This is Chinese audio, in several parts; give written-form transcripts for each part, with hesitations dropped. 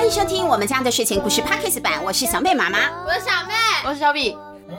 欢迎收听我们家的睡前故事 Podcast 版，我是小妹妈妈， 我是小妹， 我是小比。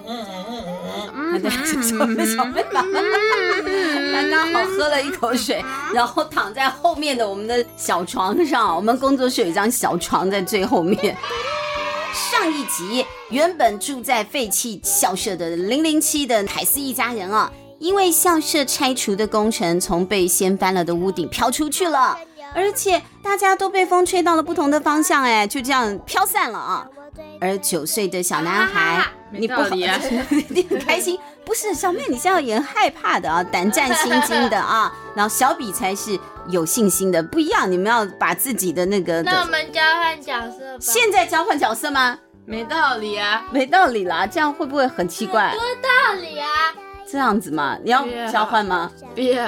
小妹妈妈，她刚好喝了一口水，然后躺在后面的我们的小床上。我们工作室有一张小床在最后面。上一集，原本住在废弃校舍的007的凯斯一家人啊，因为校舍拆除的工程从被掀翻了的屋顶飘出去了，而且大家都被风吹到了不同的方向，就这样飘散了啊。而9岁的小男孩， 你不好， 你很开心，不是小妹，你现在要演害怕的啊，胆战心惊的啊，然后小比才是有信心的，不一样，你们要把自己的那个。 那我们交换角色吧。 现在交换角色吗？ 没道理啊， 没道理啦，这样会不会很奇怪？ 多道理啊！ 这样子嘛，你要交换吗？ 别。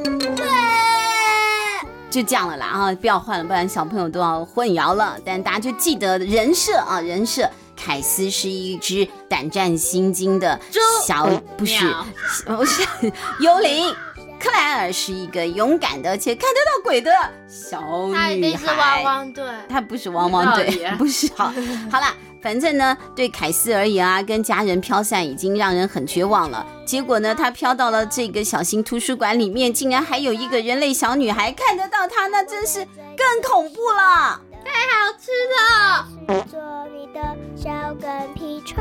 就这样了啦啊，不要换了，不然小朋友都要混淆了。但大家就记得人设啊，人设，凯斯是一只胆战心惊的小，不是幽灵。克莱尔是一个勇敢的而且看得到鬼的小女孩。 她一定是汪汪队， 她不是汪汪队，不是。好啦，反正呢，对凯斯而言啊，跟家人飘散已经让人很绝望了。结果呢，她飘到了这个小型图书馆里面，竟然还有一个人类小女孩看得到她，那真是更恐怖了。 太好吃了！ 做你的小跟屁虫。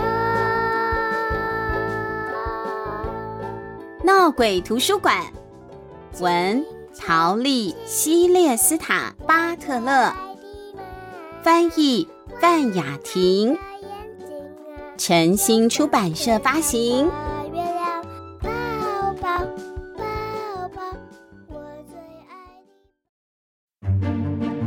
闹鬼图书馆，文陶丽·希列斯塔·巴特勒，翻译范雅婷，晨星出版社发行。 月亮抱抱抱抱，我最爱你。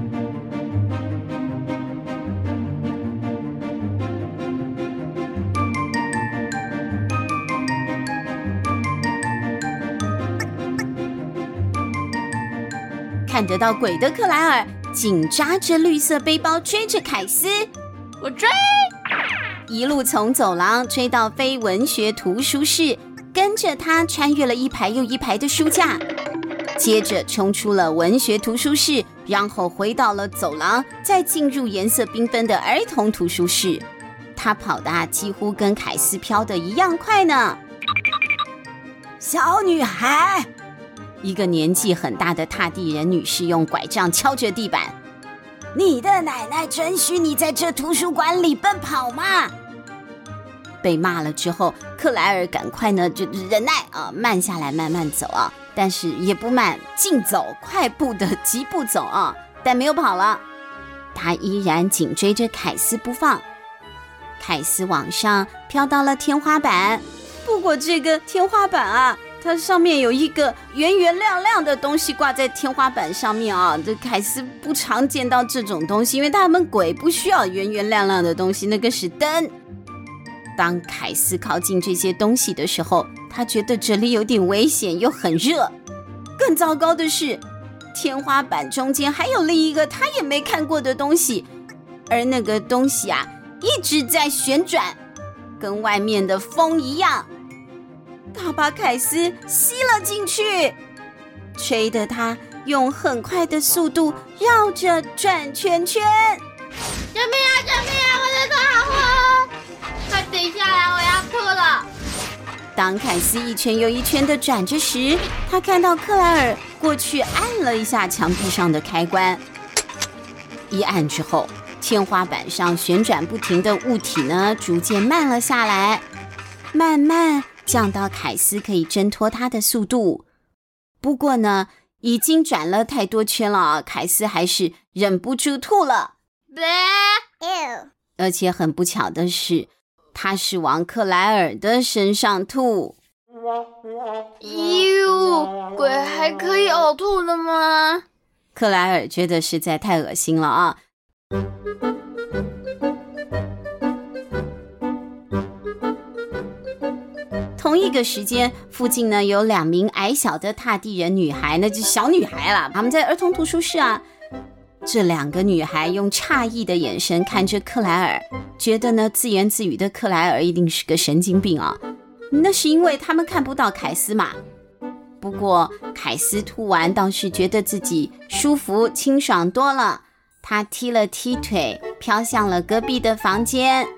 看得到鬼的克莱尔紧抓着绿色背包追着凯斯， 我追， 一路从走廊追到非文学图书室，跟着他穿越了一排又一排的书架，接着冲出了文学图书室，然后回到了走廊，再进入颜色缤纷的儿童图书室。他跑得几乎跟凯斯飘得一样快呢。小女孩，一个年纪很大的踏地人女士用拐杖敲着地板，你的奶奶准许你在这图书馆里奔跑吗？被骂了之后，克莱尔赶快呢就忍耐啊，慢下来慢慢走啊，但是也不慢，竞走，快步的疾步走啊，但没有跑了，他依然紧追着凯斯不放。凯斯往上飘到了天花板，不过这个天花板啊，它上面有一个圆圆亮亮的东西挂在天花板上面啊，这凯斯不常见到这种东西，因为他们鬼不需要圆圆亮亮的东西，那个是灯。当凯斯靠近这些东西的时候，他觉得这里有点危险又很热。更糟糕的是，天花板中间还有另一个他也没看过的东西，而那个东西啊一直在旋转，跟外面的风一样。他把凯斯吸了进去，吹得他用很快的速度绕着转圈圈。 救命啊！救命啊！我的头好昏，快停下来，我要吐了。 当凯斯一圈又一圈地转着时，他看到克莱尔过去按了一下墙壁上的开关，一按之后，天花板上旋转不停的物体呢逐渐慢了下来，慢慢降到凯斯可以挣脱他的速度。不过呢，已经转了太多圈了啊，凯斯还是忍不住吐了。而且很不巧的是，他是往克莱尔的身上吐。 哟，鬼还可以呕吐了吗？ 克莱尔觉得实在太恶心了啊。同一个时间，附近呢有2名矮小的踏地人女孩，那就是小女孩啦，她们在儿童图书室啊。这2个女孩用诧异的眼神看着克莱尔，觉得呢自言自语的克莱尔一定是个神经病啊。那是因为他们看不到凯斯嘛。不过凯斯吐完倒是觉得自己舒服清爽多了， 他踢了踢腿，飘向了隔壁的房间。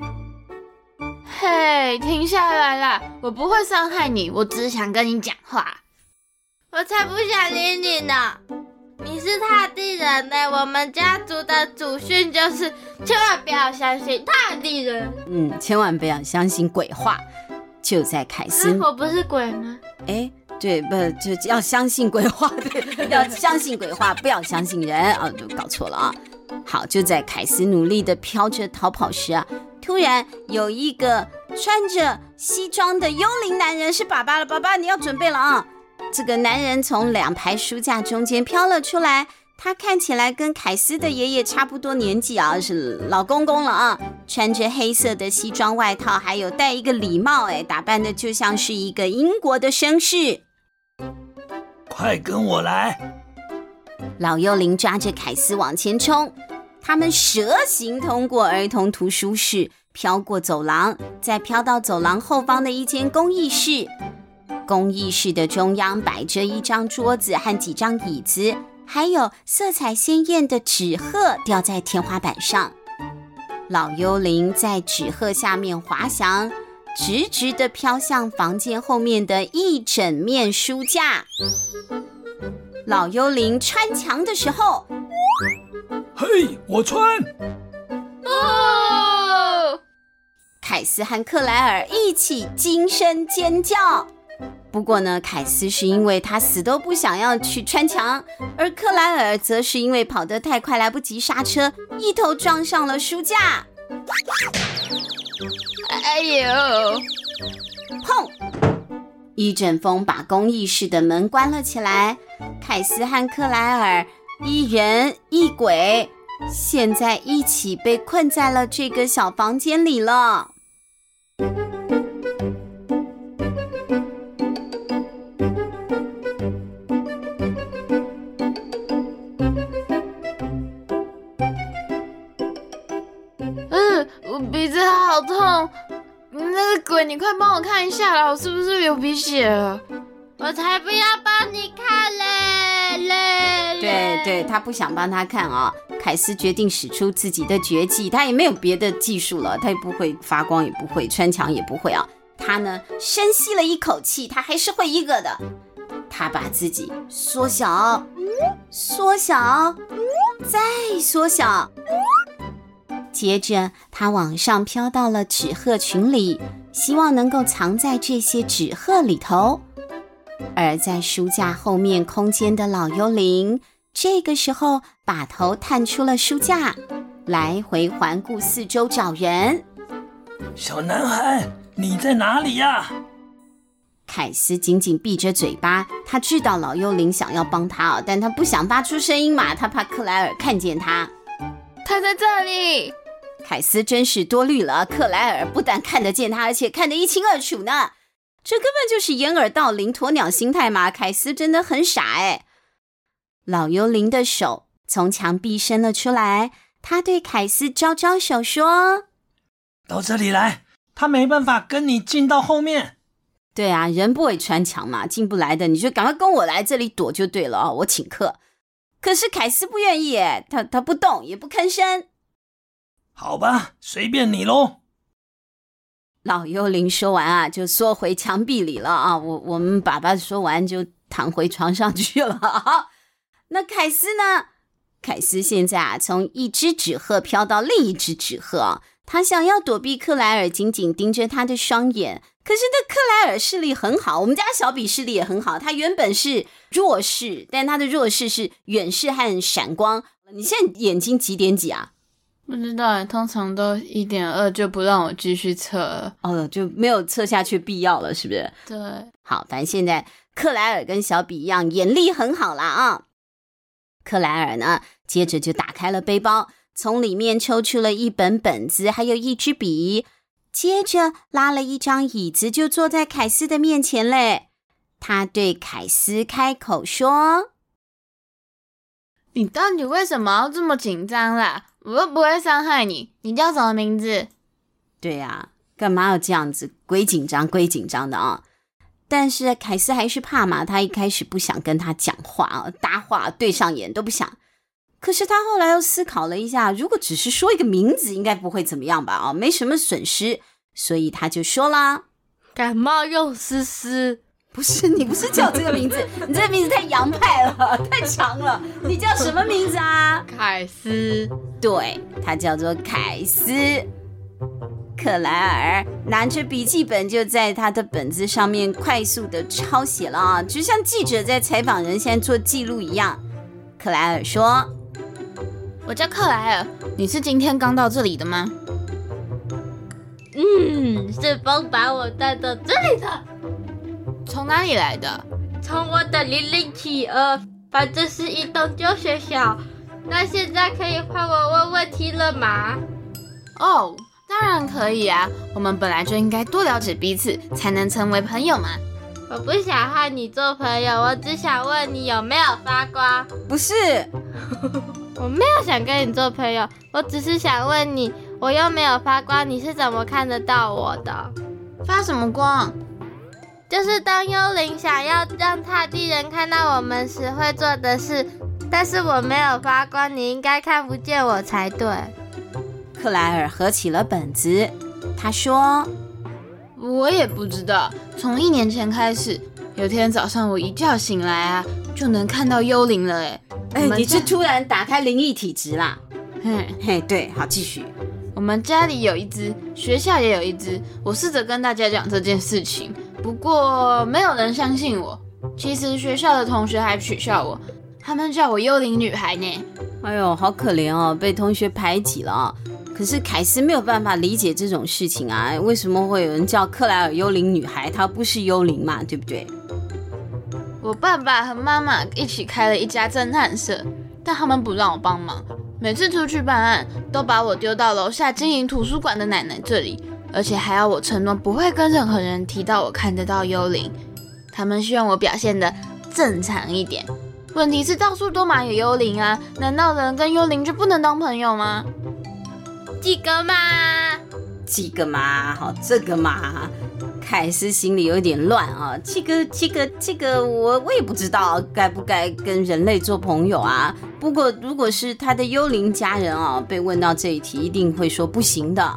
嘿，停下来啦！我不会伤害你，我只是想跟你讲话。 我才不想理你呢！你是踏地人呢，我们家族的祖训就是千万不要相信踏地人。 千万不要相信鬼话。就在凯斯， 我不是鬼吗？ 对，不就要相信鬼话，对，要相信鬼话，不要相信人啊，就搞错了啊。好，就在凯斯努力的飘着逃跑时啊，突然有一个穿着西装的幽灵男人，是爸爸了，爸爸你要准备了啊。这个男人从2排书架中间飘了出来，他看起来跟凯斯的爷爷差不多年纪啊，是老公公了啊，穿着黑色的西装外套，还有戴一个礼帽，打扮的就像是一个英国的绅士。 快跟我来！ 老幽灵抓着凯斯往前冲，他们蛇形通过儿童图书室，飘过走廊，再飘到走廊后方的一间公益室。公益室的中央摆着一张桌子和几张椅子，还有色彩鲜艳的纸鹤吊在天花板上。老幽灵在纸鹤下面滑翔，直直地飘向房间后面的一整面书架。老幽灵穿墙的时候， 嘿，我穿！ 哦！ 凯斯和克莱尔一起惊声尖叫。不过呢，凯斯是因为他死都不想要去穿墙，而克莱尔则是因为跑得太快来不及刹车，一头撞上了书架。 哎呦！ 砰！一阵风把公益室的门关了起来。凯斯和克莱尔一人一鬼，现在一起被困在了这个小房间里了。 我鼻子好痛，那个鬼，你快帮我看一下啦，我是不是流鼻血了？ 我才不要帮你看嘞！ 对，他不想帮他看啊。凯斯决定使出自己的绝技，他也没有别的技术了，他也不会发光，也不会穿墙，也不会啊。他呢，深吸了一口气，他还是会一个的。他把自己缩小，缩小，再缩小。接着他往上飘到了纸鹤群里，希望能够藏在这些纸鹤里头。而在书架后面空间的老幽灵，这个时候把头探出了书架，来回环顾四周找人。 小男孩，你在哪里呀？ 凯斯紧紧闭着嘴巴，他知道老幽灵想要帮他，但他不想发出声音嘛，他怕克莱尔看见他。 他在这里。 凯斯真是多虑了，克莱尔不但看得见他，而且看得一清二楚呢。这根本就是掩耳盗铃、鸵鸟心态嘛！凯斯真的很傻哎。老幽灵的手从墙壁伸了出来，他对凯斯招招手说：“ 到这里来，他没办法跟你进到后面。” 对啊，人不会穿墙嘛，进不来的你就赶快跟我来这里躲就对了哦，我请客。可是凯斯不愿意耶，他不动也不吭声。 好吧，随便你咯。 老幽灵说完啊，就缩回墙壁里了啊。我们爸爸说完就躺回床上去了啊。那凯斯呢？凯斯现在啊，从一只纸鹤飘到另一只纸鹤啊，他想要躲避克莱尔紧紧盯着他的双眼。可是那克莱尔视力很好，我们家小比视力也很好，他原本是弱视，但他的弱视是远视和闪光。你现在眼睛几点几啊？ 不知道，通常都1.2就不让我继续测了。 哦，就没有测下去必要了，是不是？ 对， 好，反正现在克莱尔跟小比一样，眼力很好啦啊。克莱尔呢，接着就打开了背包，从里面抽出了一本本子，还有一支笔，接着拉了一张椅子，就坐在凯斯的面前嘞。他对凯斯开口说：“ 你到底为什么要这么紧张啦？我又不会伤害你，你叫什么名字？” 对啊，干嘛要这样子鬼紧张鬼紧张的啊？但是凯斯还是怕嘛，他一开始不想跟他讲话啊，搭话对上眼都不想。 可是他后来又思考了一下，如果只是说一个名字应该不会怎么样吧，没什么损失，所以他就说啦， 感冒用丝丝。 不是，你不是叫这个名字，你这个名字太洋派了，太长了，你叫什么名字啊？ 凯斯。 对，他叫做凯斯。克莱尔拿着笔记本就在他的本子上面快速的抄写了啊，就像记者在采访人现在做记录一样。克莱尔说， 我叫克莱尔，你是今天刚到这里的吗？ 是风把我带到这里的。 从哪里来的？ 从我的0072，反正是一栋旧学校。那现在可以换我问问题了吗？ 哦，当然可以啊，我们本来就应该多了解彼此，才能成为朋友嘛。 我不想和你做朋友，我只想问你有没有发光。 不是， 我没有想跟你做朋友，我只是想问你，我又没有发光，你是怎么看得到我的？ 发什么光？ 就是当幽灵想要让大地人看到我们时会做的事，但是我没有发光，你应该看不见我才对。 克莱尔合起了本子，他说， 我也不知道，从1年前开始，有天早上我一觉醒来啊，就能看到幽灵了你是突然打开灵异体质啦？嘿，对，好，继续。 我们家里有一只，学校也有一只，我试着跟大家讲这件事情，不过没有人相信我。其实学校的同学还取笑我，他们叫我幽灵女孩呢。 哎呦，好可怜哦，被同学排挤了。可是凯斯没有办法理解这种事情啊，为什么会有人叫克莱尔幽灵女孩？她不是幽灵嘛，对不对？ 我爸爸和妈妈一起开了一家侦探社，但他们不让我帮忙，每次出去办案都把我丢到楼下经营图书馆的奶奶这里，而且还要我承诺不会跟任何人提到我看得到幽灵。他们希望我表现得正常一点，问题是到处都嘛有幽灵啊，难道人跟幽灵就不能当朋友吗？ 几个嘛？ 几个嘛？好，这个嘛，凯斯心里有点乱啊。这个我也不知道该不该跟人类做朋友啊。不过如果是他的幽灵家人啊，被问到这一题，一定会说不行的。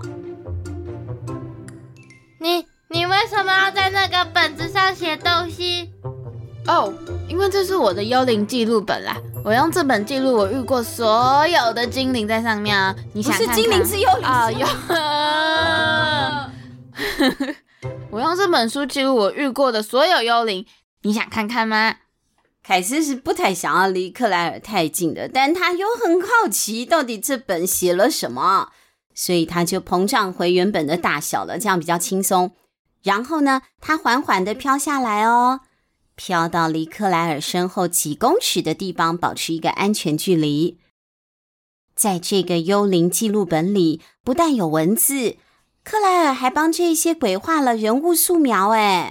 你为什么要在那个本子上写东西？ 哦，因为这是我的幽灵记录本啦，我用这本记录我遇过所有的精灵在上面啊。你想看看？ 不是精灵，是幽灵啊，我用这本书记录我遇过的所有幽灵，你想看看吗？ 凯斯是不太想要离克莱尔太近的，但他又很好奇到底这本写了什么，所以他就膨胀回原本的大小了，这样比较轻松。然后呢，他缓缓地飘下来哦，飘到离克莱尔身后几公尺的地方，保持一个安全距离。在这个幽灵记录本里，不但有文字，克莱尔还帮这些鬼画了人物素描。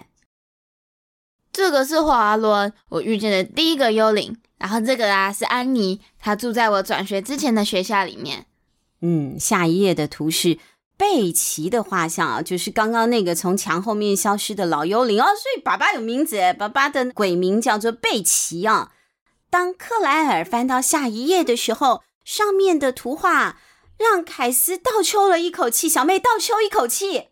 这个是华伦，我遇见的第一个幽灵。然后这个是安妮，她住在我转学之前的学校里面。 下一页的图是贝奇的画像啊，就是刚刚那个从墙后面消失的老幽灵哦，所以爸爸有名字，爸爸的鬼名叫做贝奇啊。当克莱尔翻到下一页的时候，上面的图画让凯斯倒抽了一口气，小妹倒抽一口气。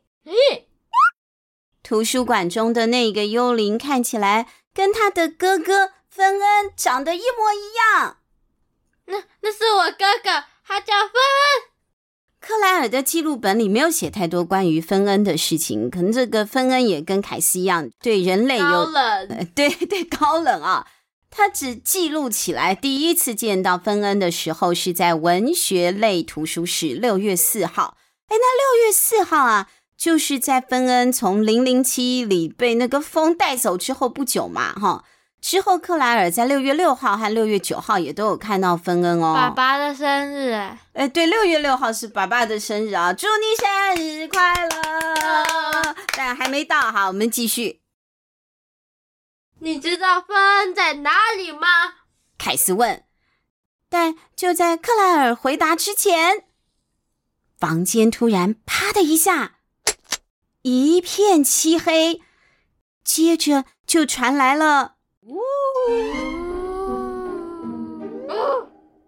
图书馆中的那个幽灵看起来跟他的哥哥芬恩长得一模一样。 那是我哥哥，他叫芬恩。 克莱尔的记录本里没有写太多关于芬恩的事情，可能这个芬恩也跟凯斯一样，对人类有高冷， 对高冷啊。他只记录起来第一次见到芬恩的时候是在文学类图书室6月4号。那6月4号啊，就是在芬恩从007里被那个风带走之后不久嘛，哈。之后克莱尔在6月6号和6月9号也都有看到芬恩哦。 爸爸的生日对，6月6号是爸爸的生日啊，祝你生日快乐！但还没到，好，我们继续。 你知道芬恩在哪里吗？ 凯斯问。但就在克莱尔回答之前，房间突然啪的一下，一片漆黑，接着就传来了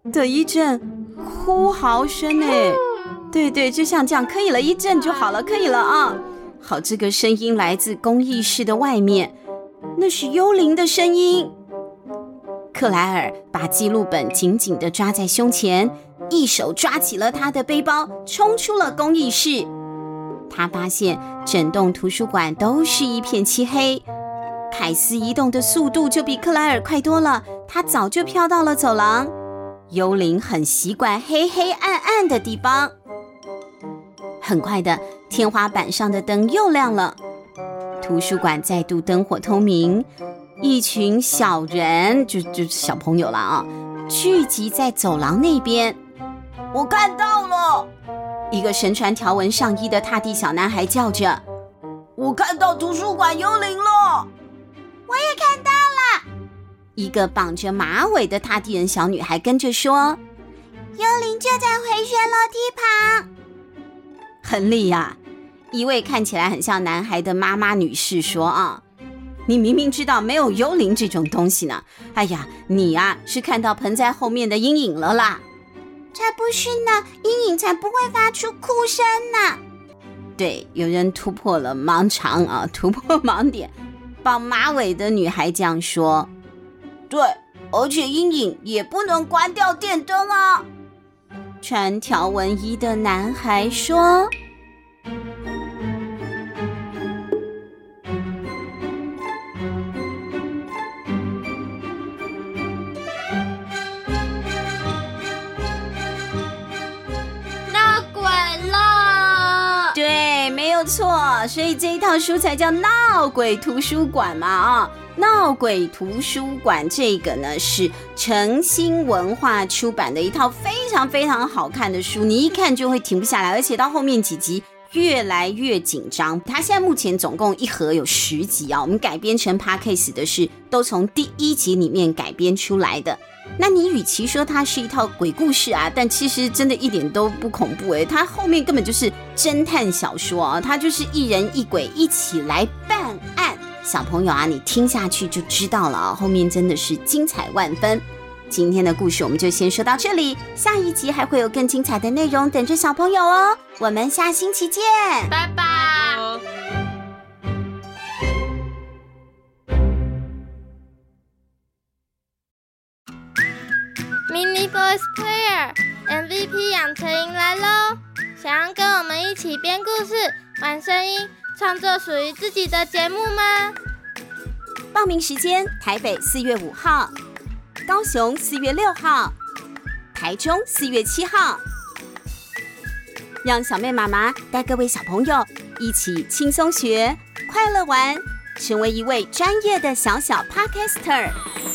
的一阵哭嚎声哎，对，就像这样，可以了，一阵就好了，可以了啊。好，这个声音来自公益室的外面，那是幽灵的声音。克莱尔把记录本紧紧地抓在胸前，一手抓起了他的背包，冲出了公益室。他发现整栋图书馆都是一片漆黑，凯斯移动的速度就比克莱尔快多了，他早就飘到了走廊。幽灵很习惯黑黑暗暗的地方。很快的，天花板上的灯又亮了，图书馆再度灯火通明，一群小人，就小朋友了啊，聚集在走廊那边。我看到了，一个身穿条纹上衣的踏地小男孩叫着：我看到图书馆幽灵了。 我也看到了。 一个绑着马尾的踏地人小女孩跟着说： 幽灵就在回旋楼梯旁。 亨利啊，一位看起来很像男孩的妈妈女士说啊，你明明知道没有幽灵这种东西呢。哎呀，你啊是看到盆栽后面的阴影了啦。 才不是呢，阴影才不会发出哭声呢。 对，有人突破了盲肠啊，突破盲点。绑马尾的女孩这样说。对，而且阴影也不能关掉电灯啊。穿条纹衣的男孩说。 闹鬼了！ 对，没有错，所以这一套书才叫闹鬼图书馆嘛啊。闹鬼图书馆这个呢是诚心文化出版的一套非常非常好看的书，你一看就会停不下来，而且到后面几集越来越紧张。它现在目前总共一盒有10集啊，我们改编成 Podcast 的是都从第1集里面改编出来的。那你与其说它是一套鬼故事啊，但其实真的一点都不恐怖欸，它后面根本就是侦探小说啊，它就是一人一鬼一起来办案。小朋友啊，你听下去就知道了啊，后面真的是精彩万分。今天的故事我们就先说到这里，下一集还会有更精彩的内容等着小朋友哦。我们下星期见， 拜拜。Mini Voice Player MVP 养成营来咯！想要跟我们一起编故事、玩声音，创作属于自己的节目吗？ 报名时间：台北4月5号，高雄4月6号，台中4月7号。让小妹妈妈带各位小朋友一起轻松学、快乐玩，成为一位专业的小 Podcaster。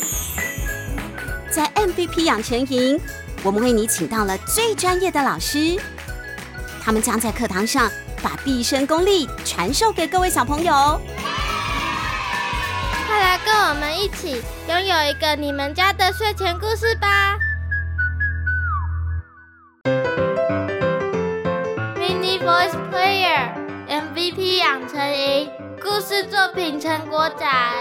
在 MVP 养成营，我们为你请到了最专业的老师，他们将在课堂上把毕生功力传授给各位小朋友。 快来跟我们一起拥有一个你们家的睡前故事吧 ！Mini Voice Player MVP 养成营故事作品成果展。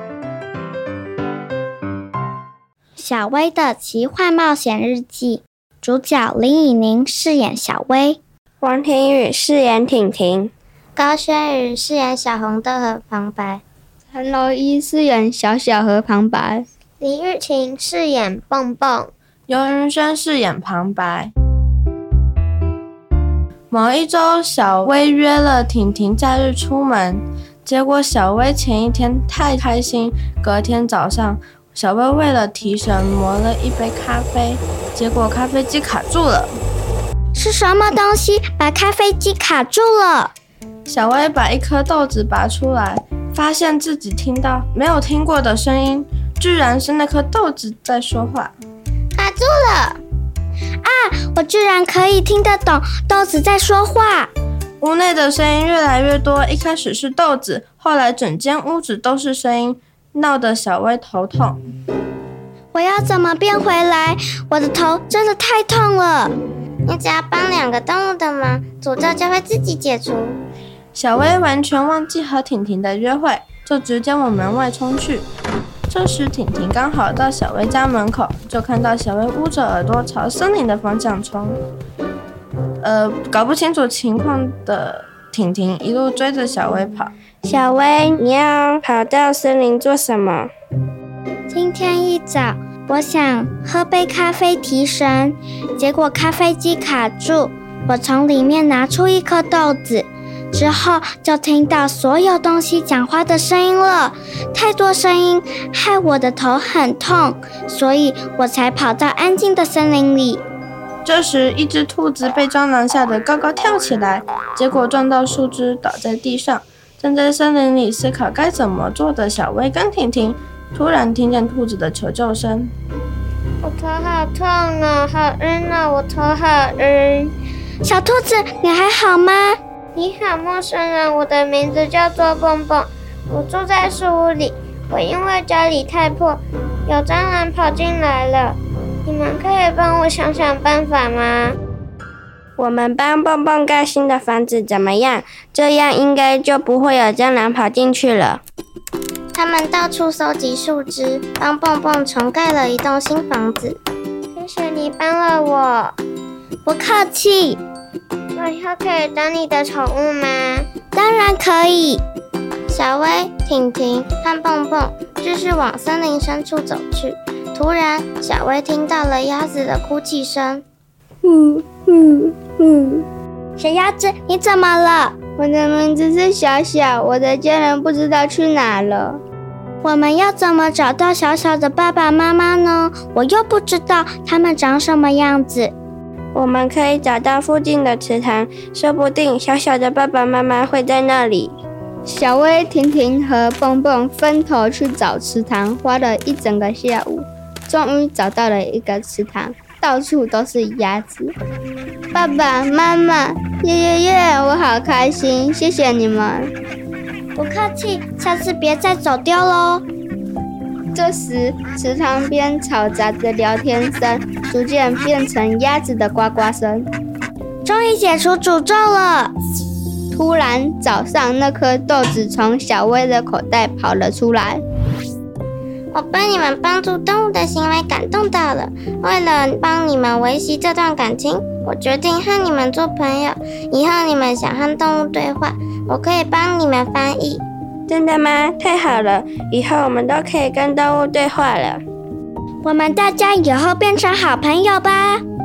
小薇的奇幻冒险日记，主角林以宁饰演小薇， 王庭宇饰演婷婷， 高轩宇饰演小红豆和旁白， 陈柔一饰演小小和旁白， 李玉琴饰演蹦蹦， 尤云轩饰演旁白。某一周，小薇约了婷婷假日出门，结果小薇前一天太开心，隔天早上小薇为了提神磨了一杯咖啡，结果咖啡机卡住了。 是什么东西把咖啡机卡住了？ 小薇把一颗豆子拔出来，发现自己听到没有听过的声音，居然是那颗豆子在说话。 卡住了！啊，我居然可以听得懂豆子在说话。 屋内的声音越来越多，一开始是豆子，后来整间屋子都是声音，闹得小薇头痛。 我要怎么变回来？我的头真的太痛了。你只要帮2个动物的忙，诅咒就会自己解除。 小薇完全忘记和婷婷的约会，就直接往门外冲去。 这时婷婷刚好到小薇家门口，就看到小薇捂着耳朵朝森林的方向冲。搞不清楚情况的婷婷一路追着小薇跑。 小薇，你要跑到森林做什么？今天一早，我想喝杯咖啡提神，结果咖啡机卡住，我从里面拿出一颗豆子，之后就听到所有东西讲话的声音了，太多声音害我的头很痛，所以我才跑到安静的森林里。 这时，一只兔子被蟑螂吓得高高跳起来，结果撞到树枝倒在地上。正在森林里思考该怎么做的小薇跟婷婷，突然听见兔子的求救声。 我头好痛哦，好晕哦，我头好晕。小兔子，你还好吗？你好，陌生人，我的名字叫做蹦蹦，我住在树屋里。我因为家里太破，有蟑螂跑进来了。你们可以帮我想想办法吗？我们帮蹦蹦盖新的房子怎么样？这样应该就不会有蟑螂跑进去了。他们到处收集树枝，帮蹦蹦重盖了一栋新房子。谢谢你帮了我。不客气。我以后可以当你的宠物吗？当然可以。小薇、婷婷和蹦蹦继续往森林深处走去。突然，小薇听到了鸭子的哭泣声。小鸭子，你怎么了？我的名字是小小，我的家人不知道去哪了。我们要怎么找到小小的爸爸妈妈呢？我又不知道他们长什么样子。我们可以找到附近的池塘，说不定小小的爸爸妈妈会在那里。小薇、婷婷和蹦蹦分头去找池塘，花了一整个下午，终于找到了一个池塘，到处都是鸭子。爸爸妈妈，耶！我好开心，谢谢你们。不客气，下次别再走丢喽。这时，池塘边嘈杂的聊天声逐渐变成鸭子的呱呱声。终于解除诅咒了！突然，早上那颗豆子从小薇的口袋跑了出来。我被你们帮助动物的行为感动到了，为了帮你们维系这段感情，我决定和你们做朋友。以后你们想和动物对话，我可以帮你们翻译。真的吗？太好了，以后我们都可以跟动物对话了。我们大家以后变成好朋友吧。